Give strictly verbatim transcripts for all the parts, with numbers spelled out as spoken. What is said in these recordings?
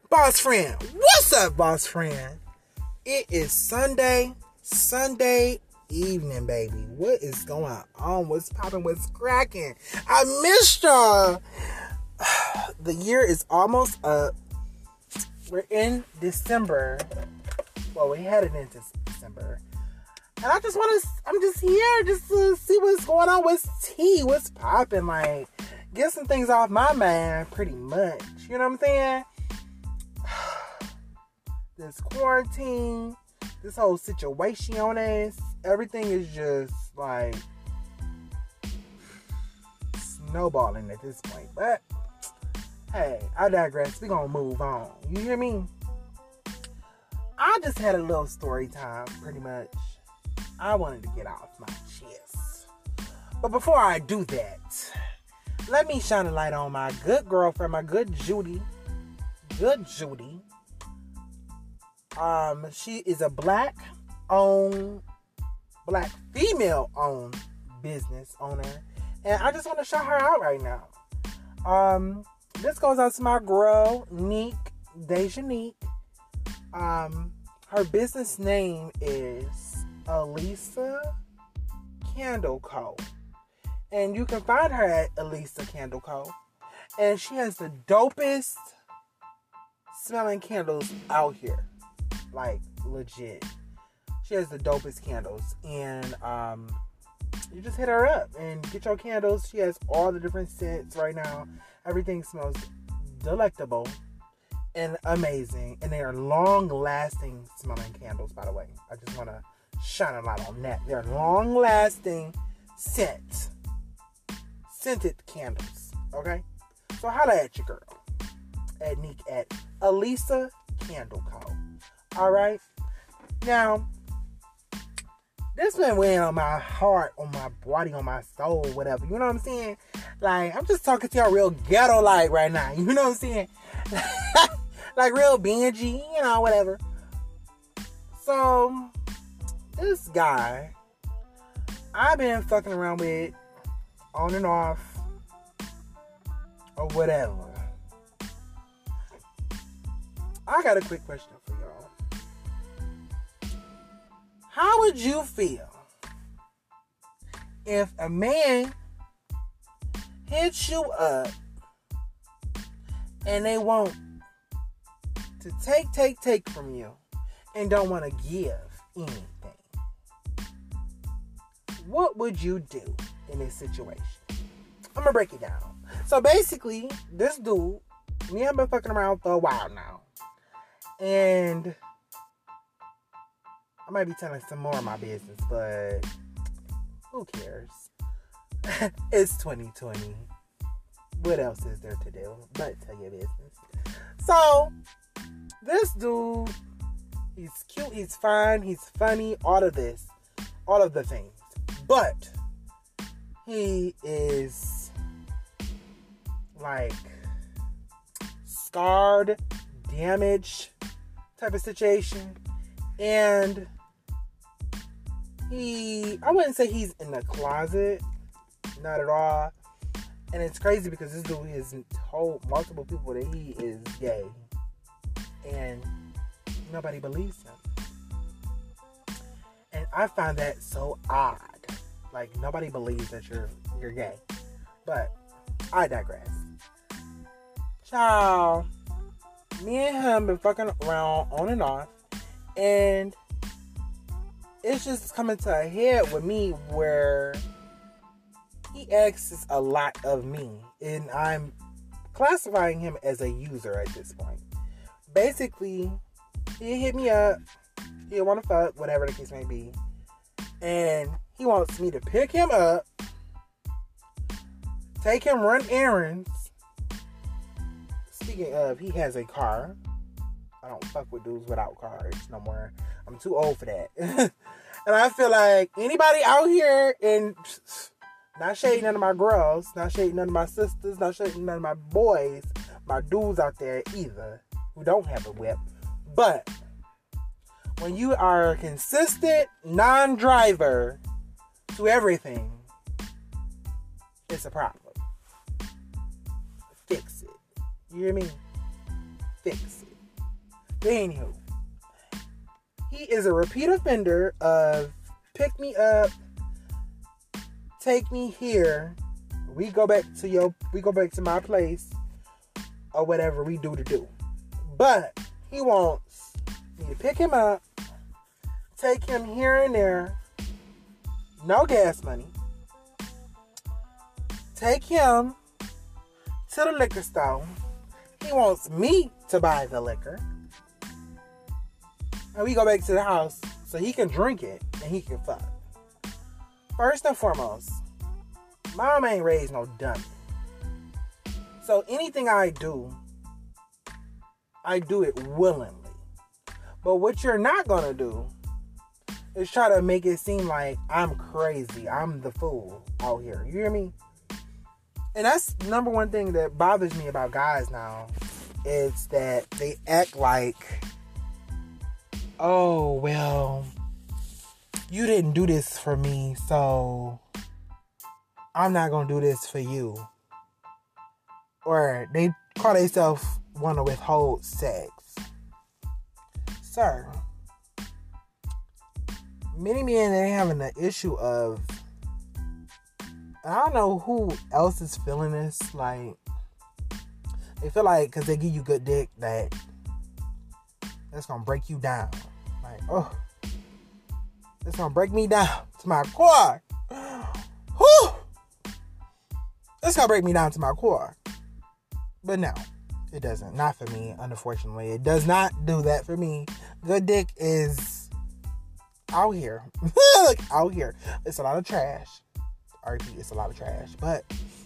Boss friend, what's up, boss friend? It is Sunday, Sunday evening, baby. What is going on? What's popping? What's cracking? I missed y'all. The year is almost up. We're in December. Well, we headed into December. And I just want to, I'm just here just to see what's going on. What's tea? What's popping? Like, get some things off my mind, pretty much. You know what I'm saying? This quarantine, this whole situation on us, everything is just like snowballing at this point. But hey, I digress. We're gonna move on. You hear me? I just had a little story time, pretty much. I wanted to get off my chest. But before I do that, let me shine a light on my good girlfriend, my good Judy. Good Judy. Um, she is a black owned, black female owned business owner. And I just want to shout her out right now. Um, this goes out to my girl, Neek, Dejanique. Um, her business name is Elisa Candle Co. And you can find her at Elisa Candle Co. And she has the dopest smelling candles out here. Like, legit. She has the dopest candles. And um, you just hit her up and get your candles. She has all the different scents right now. Everything smells delectable and amazing. And they are long-lasting smelling candles, by the way. I just want to shine a light on that. They're long-lasting scent. Scented candles. Okay? So holla at your girl. At Neek at Elisa Candle Co. Alright? Now, this been weighing on my heart, on my body, on my soul, whatever. You know what I'm saying? Like, I'm just talking to y'all real ghetto-like right now. You know what I'm saying? Like, real bingy, you know, whatever. So, this guy, I've been fucking around with on and off, or whatever. I got a quick question for y'all. How would you feel if a man hits you up and they want to take, take, take from you and don't want to give anything? What would you do in this situation? I'm going to break it down. So basically, this dude, me and him been fucking around for a while now. And I might be telling some more of my business, but who cares? It's twenty twenty. What else is there to do but tell your business? So, this dude, he's cute, he's fine, he's funny, all of this, all of the things. But he is like scarred, damaged type of situation. And he, I wouldn't say he's in the closet, not at all. And it's crazy because this dude has told multiple people that he is gay, and nobody believes him. And I find that so odd. Like, nobody believes that you're you're gay. But I digress. Ciao. Me and him been fucking around on and off, and it's just coming to a head with me where he asks a lot of me, and I'm classifying him as a user at this point. Basically, he hit me up, he want to fuck, whatever the case may be, and he wants me to pick him up, take him run errands. Speaking of, he has a car. I don't fuck with dudes without cars no more. I'm too old for that. And I feel like anybody out here, and not shading none of my girls, not shading none of my sisters, not shading none of my boys, my dudes out there either, who don't have a whip. But when you are a consistent non-driver to everything, it's a problem. Fix it. You hear me? Fix it. But anywho, he is a repeat offender of pick me up, take me here. We go back to your, we go back to my place, or whatever we do to do. But he wants me to pick him up, take him here and there, no gas money, take him to the liquor store. He wants me to buy the liquor. And we go back to the house so he can drink it and he can fuck. First and foremost, mom ain't raised no dummy. So anything I do, I do it willingly. But what you're not gonna do is try to make it seem like I'm crazy. I'm the fool out here. You hear me? And that's the number one thing that bothers me about guys now, is that they act like, oh, well, you didn't do this for me, so I'm not going to do this for you. Or they call themselves want to withhold sex. Sir, many men, they having the issue of, I don't know who else is feeling this, like, they feel like because they give you good dick that that's going to break you down. Like, oh, it's going to break me down to my core. Whew! It's going to break me down to my core. But no, it doesn't. Not for me, unfortunately. It does not do that for me. Good dick is out here. Like, out here. It's a lot of trash. R I P, it's a lot of trash. But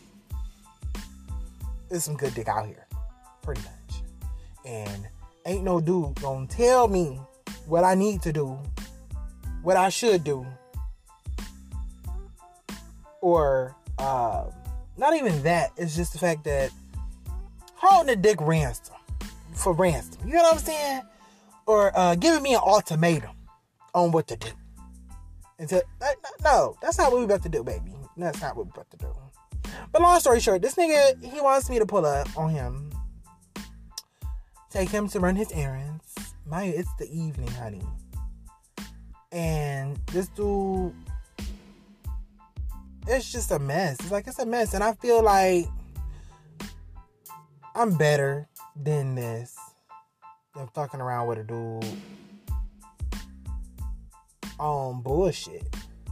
there's some good dick out here. Pretty much. And ain't no dude gonna tell me what I need to do, what I should do, or uh, not even that. It's just the fact that holding the dick ransom for ransom. You know what I'm saying? Or uh, giving me an ultimatum on what to do. Until, no, that's not what we about to do, baby. That's not what we about to do. But long story short, this nigga, he wants me to pull up on him. Take him to run his errands. My, it's the evening, honey. And this dude, it's just a mess. It's like, it's a mess. And I feel like I'm better than this. Than fucking around with a dude on bullshit.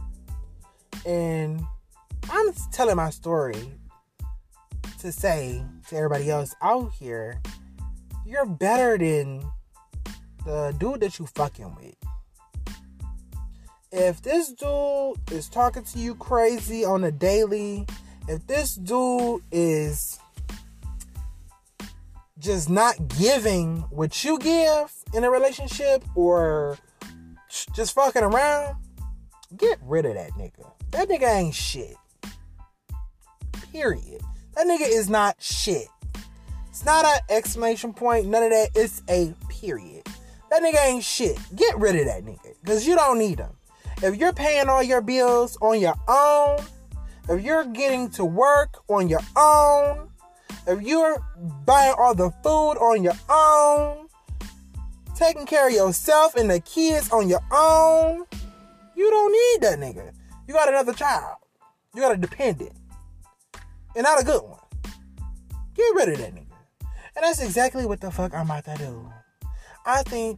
And I'm telling my story to say to everybody else out here, you're better than the dude that you fucking with. If this dude is talking to you crazy on a daily, if this dude is just not giving what you give in a relationship, or just fucking around, get rid of that nigga. That nigga ain't shit. Period. That nigga is not shit. It's not an exclamation point, none of that. It's a period. That nigga ain't shit. Get rid of that nigga, because you don't need him. If you're paying all your bills on your own, if you're getting to work on your own, if you're buying all the food on your own, taking care of yourself and the kids on your own, you don't need that nigga. You got another child. You got a dependent. And not a good one. Get rid of that nigga. And that's exactly what the fuck I'm about to do. I think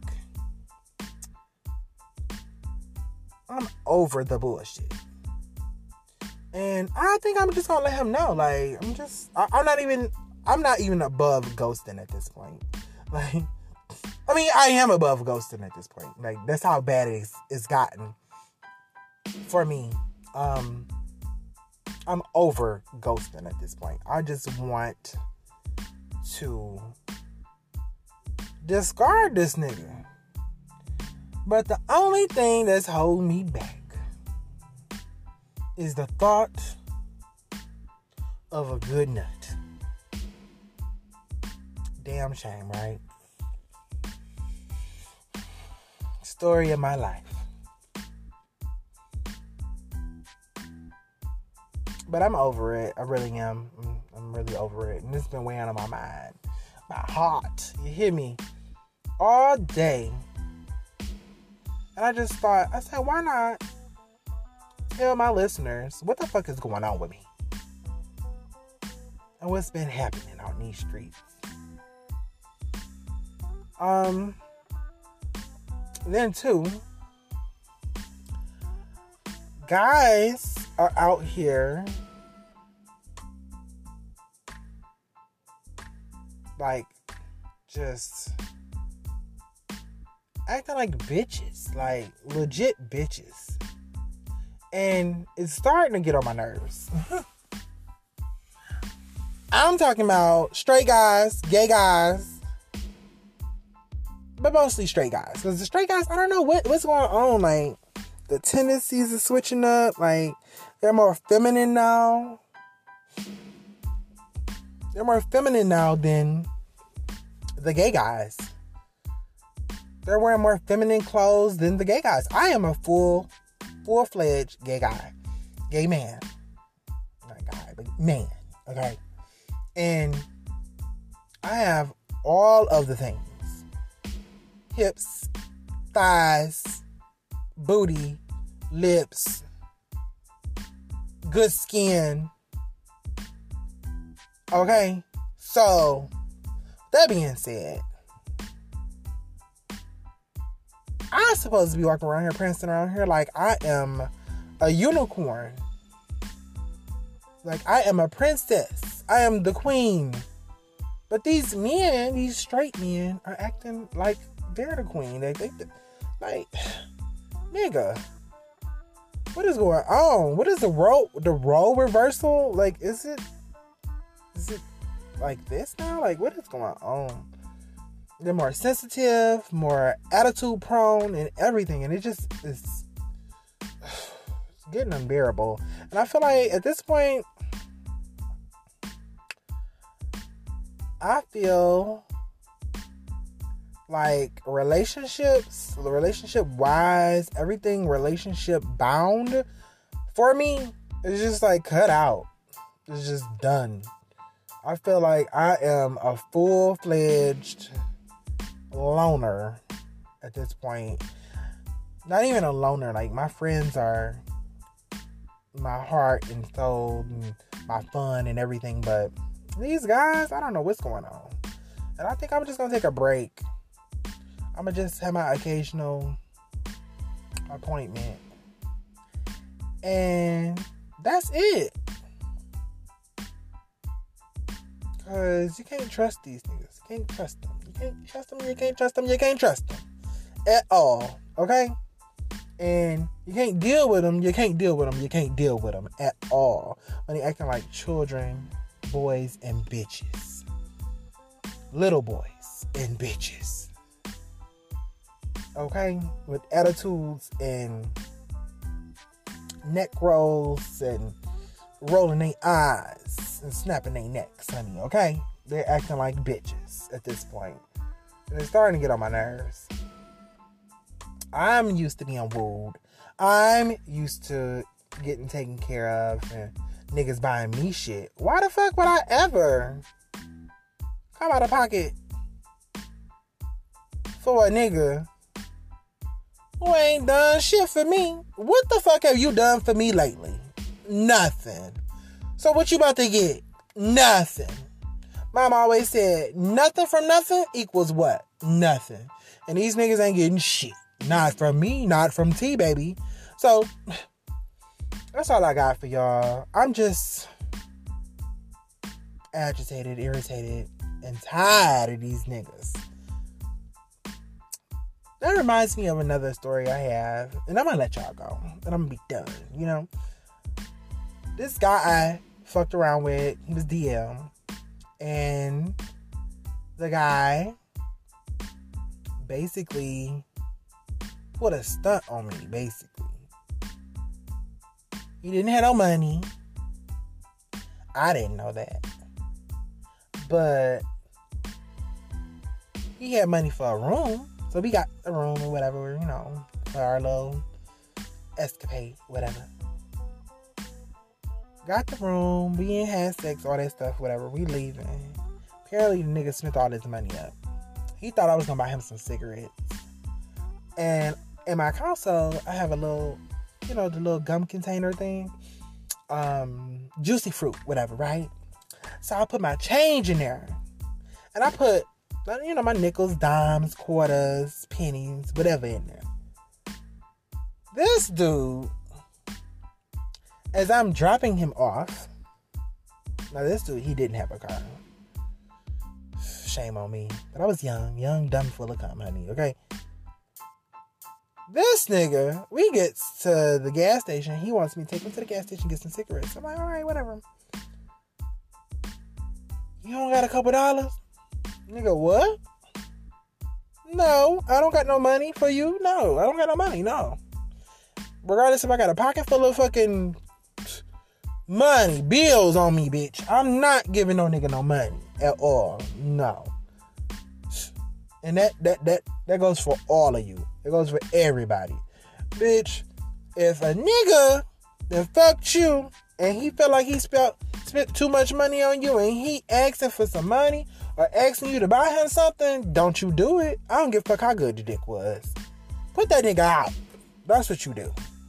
I'm over the bullshit. And I think I'm just gonna let him know. Like, I'm just, I, I'm not even, I'm not even above ghosting at this point. Like, I mean, I am above ghosting at this point. Like, that's how bad it's, it's gotten for me. Um, I'm over ghosting at this point. I just want to discard this nigga. But the only thing that's holding me back is the thought of a good nut. Damn shame, right? Story of my life. But I'm over it. I really am. I'm really over it. And it's been weighing on my mind. My heart. You hear me? all day. And I just thought, I said, why not tell my listeners what the fuck is going on with me? And what's been happening on these streets. Um, then too, guys are out here like just acting like bitches, like legit bitches. And it's starting to get on my nerves. I'm talking about straight guys, gay guys, but mostly straight guys. Because the straight guys, I don't know what, what's going on. Like, the tendencies are switching up. Like, they're more feminine now. They're more feminine now than the gay guys. They're wearing more feminine clothes than the gay guys. I am a full, full-fledged gay guy. Gay man. Not guy, but man. Okay? And I have all of the things. Hips, thighs, booty, lips, good skin. Okay? So, that being said, I'm supposed to be walking around here, prancing around here like I am a unicorn. Like I am a princess. I am the queen. But these men, these straight men, are acting like they're the queen. They think that, like, nigga, what is going on? What is the role, the role reversal? Like, is it, is it like this now? Like, what is going on? They're more sensitive, more attitude prone, and everything. And it just is it's getting unbearable. And I feel like at this point, I feel like relationships, relationship wise, everything relationship bound for me is just like cut out. It's just done. I feel like I am a full-fledged loner at this point. Not even a loner. Like, my friends are my heart and soul and my fun and everything, but these guys, I don't know what's going on. And I think I'm just gonna take a break. I'm gonna just have my occasional appointment, and that's it. Cause you can't trust these niggas. You can't trust them. You can't trust them. You can't trust them. You can't trust them at all. Okay? And you can't deal with them. You can't deal with them. You can't deal with them at all. When they acting like children, boys, and bitches. Little boys and bitches. Okay? With attitudes and neck rolls and rolling their eyes and snapping their necks, honey. Okay? They're acting like bitches at this point. And it's starting to get on my nerves. I'm used to being wooed. I'm used to getting taken care of and niggas buying me shit. Why the fuck would I ever come out of pocket for a nigga who ain't done shit for me? What the fuck have you done for me lately? Nothing. So what you about to get? Nothing. Mom always said, nothing from nothing equals what? Nothing. And these niggas ain't getting shit. Not from me, not from T, baby. So, that's all I got for y'all. I'm just agitated, irritated, and tired of these niggas. That reminds me of another story I have, and I'm gonna let y'all go, and I'm gonna be done, you know? This guy I fucked around with, he was D M, and the guy basically put a stunt on me, basically. He didn't have no money. I didn't know that. But he had money for a room. So we got a room or whatever, you know, for our little escapade, whatever. Got the room. We ain't had sex, all that stuff, whatever. We leaving. Apparently the nigga spent all his money up. he thought I was gonna buy him some cigarettes. And in my console, I have a little, you know, the little gum container thing. Um, juicy fruit, whatever, right? So I put my change in there. And I put, you know, my nickels, dimes, quarters, pennies, whatever in there. This dude, as I'm dropping him off, now this dude, he didn't have a car. Shame on me. But I was young, young, dumb, full of cum, honey, okay? This nigga, we get to the gas station. He wants me to take him to the gas station, get some cigarettes. I'm like, all right, whatever. You don't got a couple dollars? Nigga, what? No, I don't got no money for you. No, I don't got no money, no. Regardless if I got a pocket full of fucking money, bills on me, bitch. I'm not giving no nigga no money at all. No. And that that that that goes for all of you. It goes for everybody. Bitch, if a nigga that fucked you and he felt like he spent spent too much money on you and he asking for some money or asking you to buy him something, don't you do it. I don't give a fuck how good the dick was. Put that nigga out. That's what you do.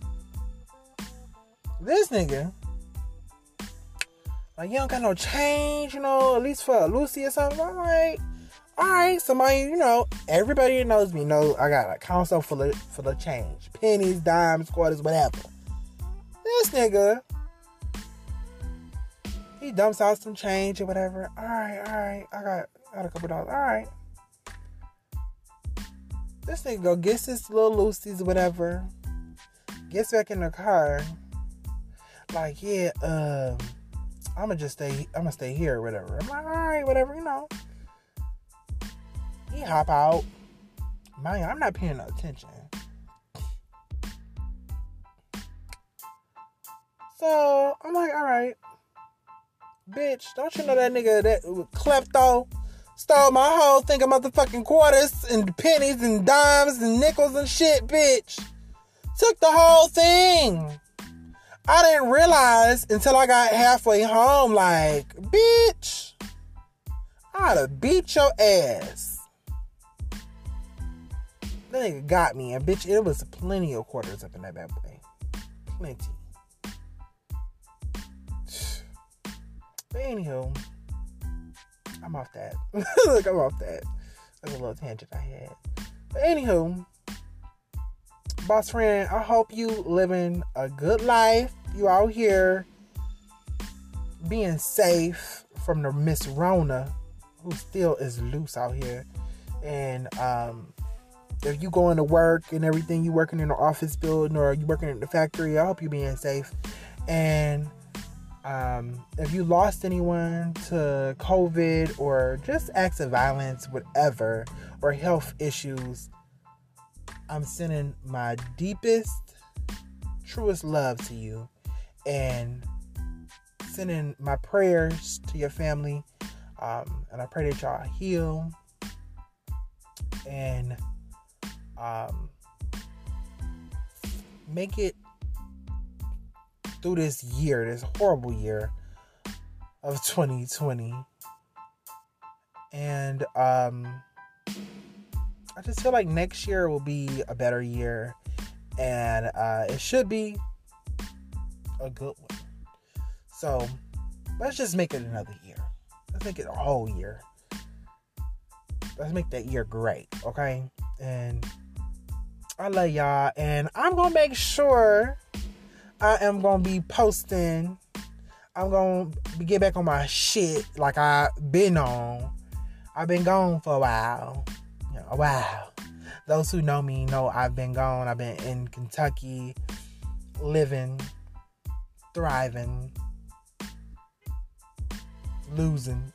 This nigga, like, you don't got no change, you know, at least for a Lucy or something. I'm like, all right, somebody, you know, everybody that knows me knows I got a console full of, full of change. Pennies, dimes, quarters, whatever. This nigga, he dumps out some change or whatever. All right, all right, I got, I got a couple dollars. All right. This nigga go gets his little Lucy's or whatever. Gets back in the car. Like, yeah, um, I'm gonna just stay, I'm gonna stay here or whatever. I'm like, all right, whatever, you know. He hop out. Man, I'm not paying no attention. So, I'm like, all right. Bitch, don't you know that nigga that klepto stole my whole thing of motherfucking quarters and pennies and dimes and nickels and shit, bitch. Took the whole thing. I didn't realize until I got halfway home, like, bitch, I'd have beat your ass. That nigga got me, and bitch, it was plenty of quarters up in that bad boy. Plenty. But anywho, I'm off that. Look, I'm off that. That's a little tangent I had. But anywho, boss friend, I hope you living a good life. You out here being safe from the Miss Rona, who still is loose out here. And um, if you going to work and everything, you working in the office building or you working in the factory, I hope you being safe. And um, if you lost anyone to COVID or just acts of violence, whatever, or health issues, I'm sending my deepest, truest love to you, and sending my prayers to your family. Um, and I pray that y'all heal and um, make it through this year, this horrible year of twenty twenty. And um, I just feel like next year will be a better year, and uh, it should be a good one. So let's just make it another year. Let's make it a whole year. Let's make that year great, okay? And I love y'all, and I'm gonna make sure I am gonna be posting. I'm gonna get back on my shit like I've been on. I've been gone for a while. A while. Those who know me know I've been gone. I've been in Kentucky, living, thriving, losing,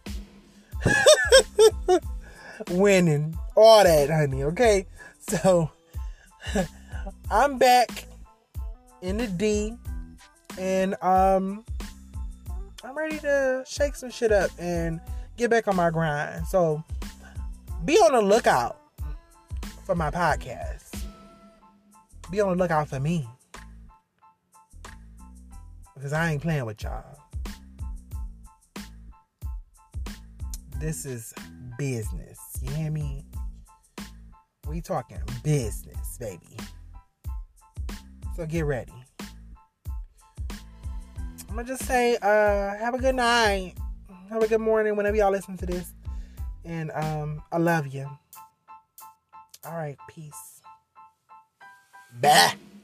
winning, all that, honey, okay? So, I'm back in the D, and um, I'm ready to shake some shit up and get back on my grind. So, be on the lookout for my podcast. Be on the lookout for me, because I ain't playing with y'all. This is business. You hear me? We talking business, baby. So get ready. I'm gonna just say, uh, have a good night. Have a good morning whenever y'all listen to this. And um, I love you. All right, peace. Bye.